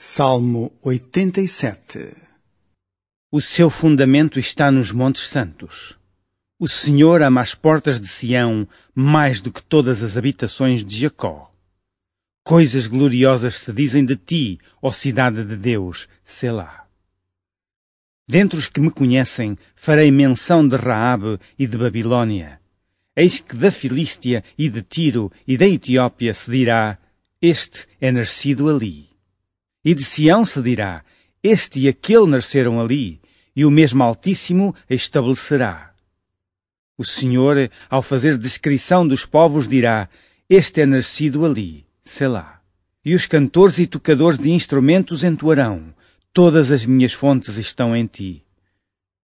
Salmo 87. O seu fundamento está nos montes santos. O Senhor ama as portas de Sião mais do que todas as habitações de Jacó. Coisas gloriosas se dizem de ti, ó cidade de Deus, Selá. Dentre os que me conhecem, farei menção de Raabe e de Babilônia. Eis que da Filístia e de Tiro e da Etiópia se dirá, este é nascido ali. E de Sião se dirá, este e aquele nasceram ali, e o mesmo Altíssimo a estabelecerá. O Senhor, ao fazer descrição dos povos, dirá, este é nascido ali, Selá. E os cantores e tocadores de instrumentos entoarão, todas as minhas fontes estão em ti.